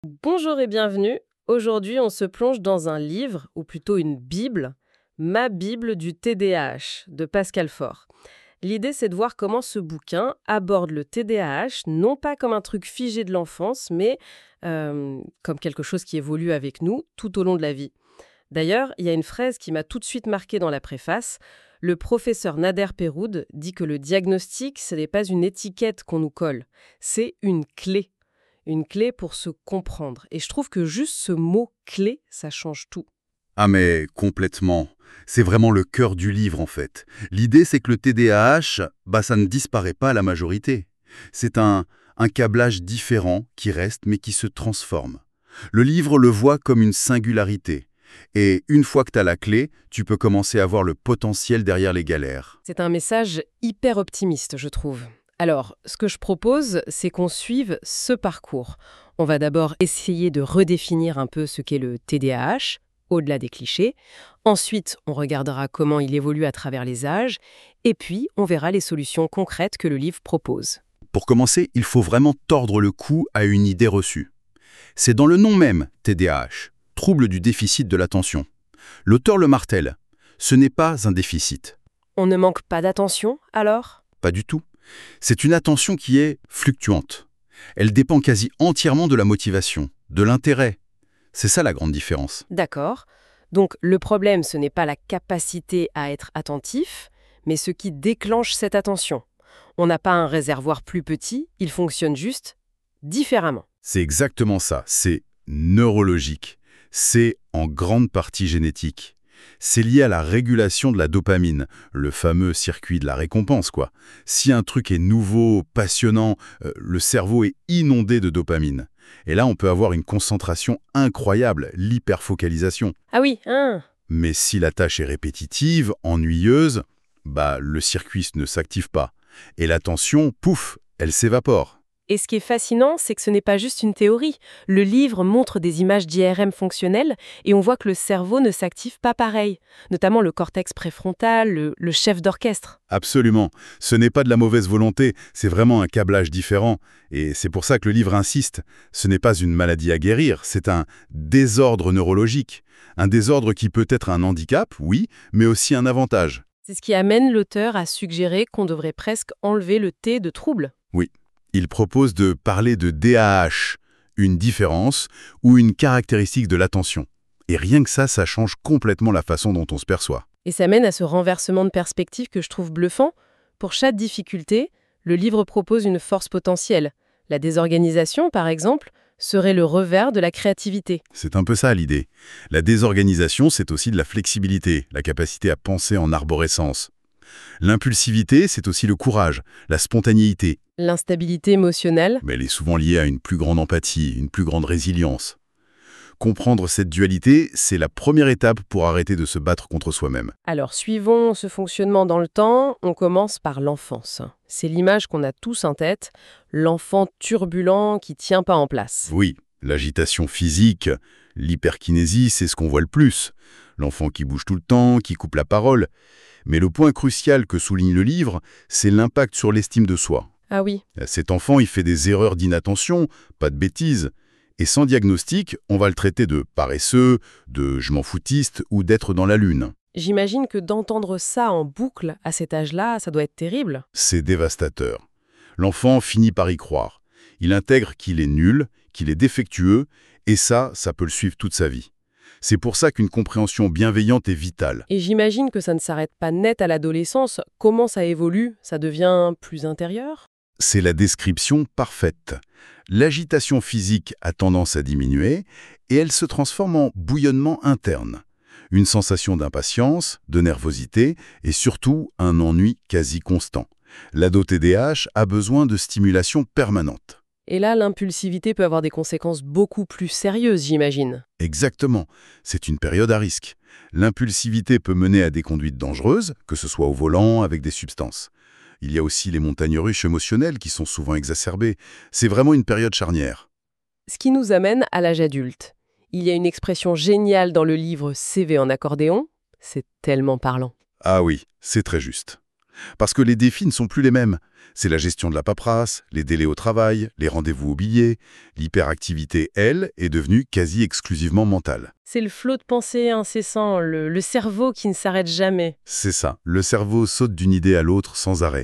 Bonjour et bienvenue. Aujourd'hui, on se plonge dans un livre, ou plutôt une Bible, Ma Bible du TDAH, de Pascal Faure. L'idée, c'est de voir comment ce bouquin aborde le TDAH, non pas comme un truc figé de l'enfance, mais comme quelque chose qui évolue avec nous tout au long de la vie. D'ailleurs, il y a une phrase qui m'a tout de suite marquée dans la préface. Le professeur Nader Peroud dit que le diagnostic, ce n'est pas une étiquette qu'on nous colle, c'est une clé. Une clé pour se comprendre. Et je trouve que juste ce mot clé, ça change tout. Ah mais complètement. C'est vraiment le cœur du livre en fait. L'idée c'est que le TDAH, ça ne disparaît pas à la majorité. C'est un câblage différent qui reste mais qui se transforme. Le livre le voit comme une singularité. Et une fois que tu as la clé, tu peux commencer à voir le potentiel derrière les galères. C'est un message hyper optimiste, je trouve. Alors, ce que je propose, c'est qu'on suive ce parcours. On va d'abord essayer de redéfinir un peu ce qu'est le TDAH, au-delà des clichés. Ensuite, on regardera comment il évolue à travers les âges. Et puis, on verra les solutions concrètes que le livre propose. Pour commencer, il faut vraiment tordre le cou à une idée reçue. C'est dans le nom même, TDAH, trouble du déficit de l'attention. L'auteur le martèle, ce n'est pas un déficit. On ne manque pas d'attention, alors ? Pas du tout. C'est une attention qui est fluctuante. Elle dépend quasi entièrement de la motivation, de l'intérêt. C'est ça la grande différence. D'accord. Donc, le problème, ce n'est pas la capacité à être attentif, mais ce qui déclenche cette attention. On n'a pas un réservoir plus petit, il fonctionne juste différemment. C'est exactement ça. C'est neurologique. C'est en grande partie génétique. C'est lié à la régulation de la dopamine, le fameux circuit de la récompense, quoi. Si un truc est nouveau, passionnant, le cerveau est inondé de dopamine. Et là, on peut avoir une concentration incroyable, l'hyperfocalisation. Ah oui, hein. Mais si la tâche est répétitive, ennuyeuse, le circuit ne s'active pas. Et l'attention, pouf, elle s'évapore. Et ce qui est fascinant, c'est que ce n'est pas juste une théorie. Le livre montre des images d'IRM fonctionnelles et on voit que le cerveau ne s'active pas pareil, notamment le cortex préfrontal, le chef d'orchestre. Absolument. Ce n'est pas de la mauvaise volonté, c'est vraiment un câblage différent. Et c'est pour ça que le livre insiste. Ce n'est pas une maladie à guérir, c'est un désordre neurologique. Un désordre qui peut être un handicap, oui, mais aussi un avantage. C'est ce qui amène l'auteur à suggérer qu'on devrait presque enlever le T de trouble. Oui. Il propose de parler de DAH, une différence ou une caractéristique de l'attention. Et rien que ça change complètement la façon dont on se perçoit. Et ça mène à ce renversement de perspective que je trouve bluffant. Pour chaque difficulté, le livre propose une force potentielle. La désorganisation, par exemple, serait le revers de la créativité. C'est un peu ça l'idée. La désorganisation, c'est aussi de la flexibilité, la capacité à penser en arborescence. L'impulsivité, c'est aussi le courage, la spontanéité. L'instabilité émotionnelle. Mais elle est souvent liée à une plus grande empathie, une plus grande résilience. Comprendre cette dualité, c'est la première étape pour arrêter de se battre contre soi-même. Alors, suivons ce fonctionnement dans le temps, on commence par l'enfance. C'est l'image qu'on a tous en tête, l'enfant turbulent qui tient pas en place. Oui, l'agitation physique, l'hyperkinésie, c'est ce qu'on voit le plus. L'enfant qui bouge tout le temps, qui coupe la parole. Mais le point crucial que souligne le livre, c'est l'impact sur l'estime de soi. Ah oui. Cet enfant, il fait des erreurs d'inattention, pas de bêtises. Et sans diagnostic, on va le traiter de paresseux, de je m'en foutiste ou d'être dans la lune. J'imagine que d'entendre ça en boucle à cet âge-là, ça doit être terrible. C'est dévastateur. L'enfant finit par y croire. Il intègre qu'il est nul, qu'il est défectueux, et ça peut le suivre toute sa vie. C'est pour ça qu'une compréhension bienveillante est vitale. Et j'imagine que ça ne s'arrête pas net à l'adolescence. Comment ça évolue? Ça devient plus intérieur? C'est la description parfaite. L'agitation physique a tendance à diminuer et elle se transforme en bouillonnement interne. Une sensation d'impatience, de nervosité et surtout un ennui quasi constant. L'ado TDAH a besoin de stimulation permanente. Et là, l'impulsivité peut avoir des conséquences beaucoup plus sérieuses, j'imagine. Exactement, c'est une période à risque. L'impulsivité peut mener à des conduites dangereuses, que ce soit au volant, avec des substances. Il y a aussi les montagnes russes émotionnelles qui sont souvent exacerbées. C'est vraiment une période charnière. Ce qui nous amène à l'âge adulte. Il y a une expression géniale dans le livre CV en accordéon. C'est tellement parlant. Ah oui, c'est très juste. Parce que les défis ne sont plus les mêmes. C'est la gestion de la paperasse, les délais au travail, les rendez-vous oubliés. L'hyperactivité, elle, est devenue quasi exclusivement mentale. C'est le flot de pensée incessant, le cerveau qui ne s'arrête jamais. C'est ça, le cerveau saute d'une idée à l'autre sans arrêt.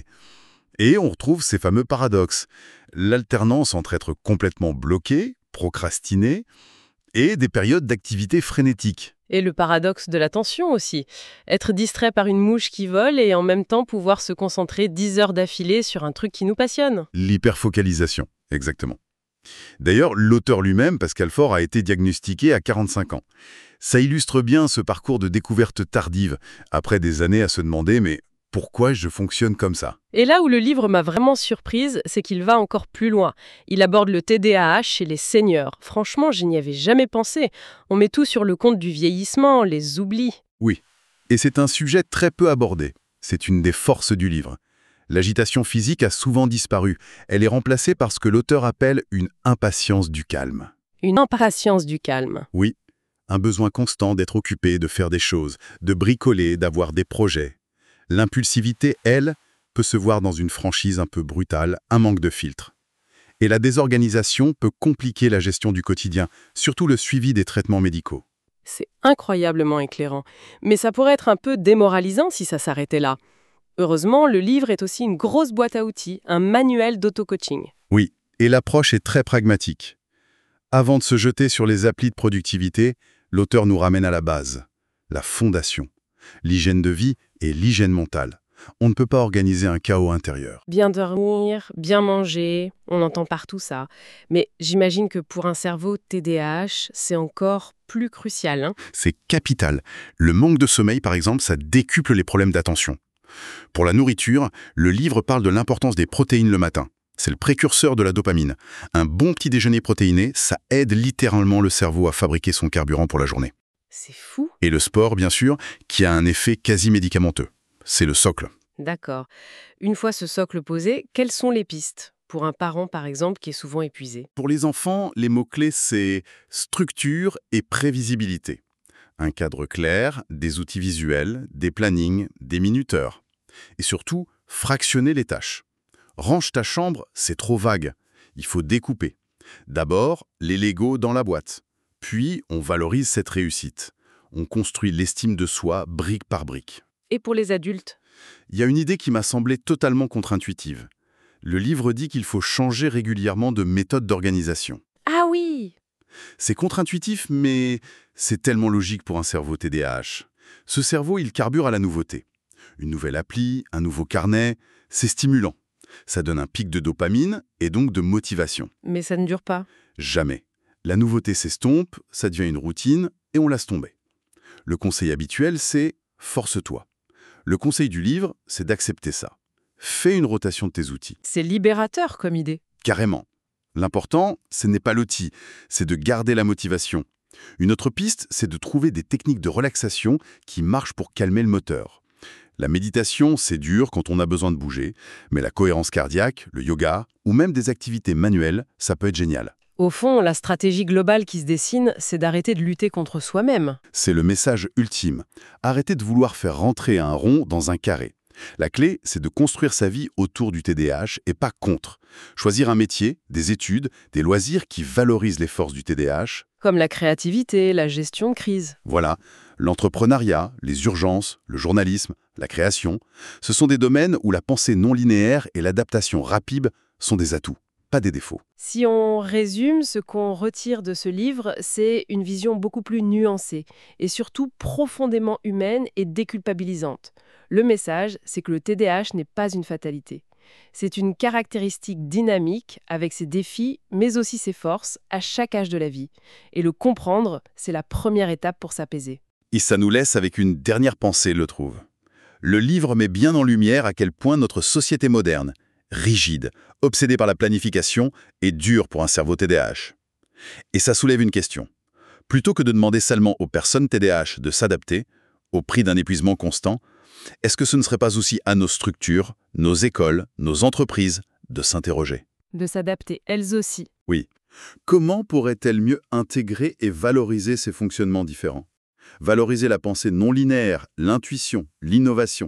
Et on retrouve ces fameux paradoxes. L'alternance entre être complètement bloqué, procrastiné, et des périodes d'activité frénétique. Et le paradoxe de l'attention aussi. Être distrait par une mouche qui vole et en même temps pouvoir se concentrer 10 heures d'affilée sur un truc qui nous passionne. L'hyperfocalisation, exactement. D'ailleurs, l'auteur lui-même, Pascal Faure, a été diagnostiqué à 45 ans. Ça illustre bien ce parcours de découverte tardive, après des années à se demander « mais pourquoi je fonctionne comme ça ?» Et là où le livre m'a vraiment surprise, c'est qu'il va encore plus loin. Il aborde le TDAH chez les seniors. Franchement, je n'y avais jamais pensé. On met tout sur le compte du vieillissement, les oublis. Oui, et c'est un sujet très peu abordé. C'est une des forces du livre. L'agitation physique a souvent disparu. Elle est remplacée par ce que l'auteur appelle une impatience du calme. Une impatience du calme. Oui, un besoin constant d'être occupé, de faire des choses, de bricoler, d'avoir des projets. L'impulsivité, elle, peut se voir dans une franchise un peu brutale, un manque de filtre. Et la désorganisation peut compliquer la gestion du quotidien, surtout le suivi des traitements médicaux. C'est incroyablement éclairant. Mais ça pourrait être un peu démoralisant si ça s'arrêtait là. Heureusement, le livre est aussi une grosse boîte à outils, un manuel d'auto-coaching. Oui, et l'approche est très pragmatique. Avant de se jeter sur les applis de productivité, l'auteur nous ramène à la base, la fondation, l'hygiène de vie et l'hygiène mentale. On ne peut pas organiser un chaos intérieur. Bien dormir, bien manger, on entend partout ça. Mais j'imagine que pour un cerveau TDAH, c'est encore plus crucial, hein. C'est capital. Le manque de sommeil, par exemple, ça décuple les problèmes d'attention. Pour la nourriture, le livre parle de l'importance des protéines le matin. C'est le précurseur de la dopamine. Un bon petit déjeuner protéiné, ça aide littéralement le cerveau à fabriquer son carburant pour la journée. C'est fou. Et le sport, bien sûr, qui a un effet quasi médicamenteux. C'est le socle. D'accord. Une fois ce socle posé, quelles sont les pistes pour un parent, par exemple, qui est souvent épuisé? Pour les enfants, les mots-clés, c'est structure et prévisibilité. Un cadre clair, des outils visuels, des plannings, des minuteurs. Et surtout, fractionner les tâches. Range ta chambre, c'est trop vague. Il faut découper. D'abord, les Legos dans la boîte. Puis, on valorise cette réussite. On construit l'estime de soi brique par brique. Et pour les adultes? Il y a une idée qui m'a semblé totalement contre-intuitive. Le livre dit qu'il faut changer régulièrement de méthode d'organisation. Ah oui! C'est contre-intuitif, mais c'est tellement logique pour un cerveau TDAH. Ce cerveau, il carbure à la nouveauté. Une nouvelle appli, un nouveau carnet, c'est stimulant. Ça donne un pic de dopamine et donc de motivation. Mais ça ne dure pas. Jamais. La nouveauté s'estompe, ça devient une routine et on laisse tomber. Le conseil habituel, c'est « force-toi ». Le conseil du livre, c'est d'accepter ça. Fais une rotation de tes outils. C'est libérateur comme idée. Carrément. L'important, ce n'est pas l'outil, c'est de garder la motivation. Une autre piste, c'est de trouver des techniques de relaxation qui marchent pour calmer le moteur. La méditation, c'est dur quand on a besoin de bouger, mais la cohérence cardiaque, le yoga ou même des activités manuelles, ça peut être génial. Au fond, la stratégie globale qui se dessine, c'est d'arrêter de lutter contre soi-même. C'est le message ultime. Arrêtez de vouloir faire rentrer un rond dans un carré. La clé, c'est de construire sa vie autour du TDAH et pas contre. Choisir un métier, des études, des loisirs qui valorisent les forces du TDAH. Comme la créativité, la gestion de crise. Voilà, l'entrepreneuriat, les urgences, le journalisme, la création, ce sont des domaines où la pensée non linéaire et l'adaptation rapide sont des atouts, pas des défauts. Si on résume, ce qu'on retire de ce livre, c'est une vision beaucoup plus nuancée et surtout profondément humaine et déculpabilisante. Le message, c'est que le TDAH n'est pas une fatalité. C'est une caractéristique dynamique avec ses défis, mais aussi ses forces, à chaque âge de la vie. Et le comprendre, c'est la première étape pour s'apaiser. Et ça nous laisse avec une dernière pensée, je trouve. Le livre met bien en lumière à quel point notre société moderne, rigide, obsédée par la planification, est dure pour un cerveau TDAH. Et ça soulève une question. Plutôt que de demander seulement aux personnes TDAH de s'adapter, au prix d'un épuisement constant, est-ce que ce ne serait pas aussi à nos structures, nos écoles, nos entreprises, de s'interroger? De s'adapter, elles aussi. Oui. Comment pourraient-elles mieux intégrer et valoriser ces fonctionnements différents? Valoriser la pensée non linéaire, l'intuition, l'innovation.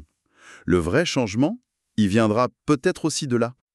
Le vrai changement, il viendra peut-être aussi de là.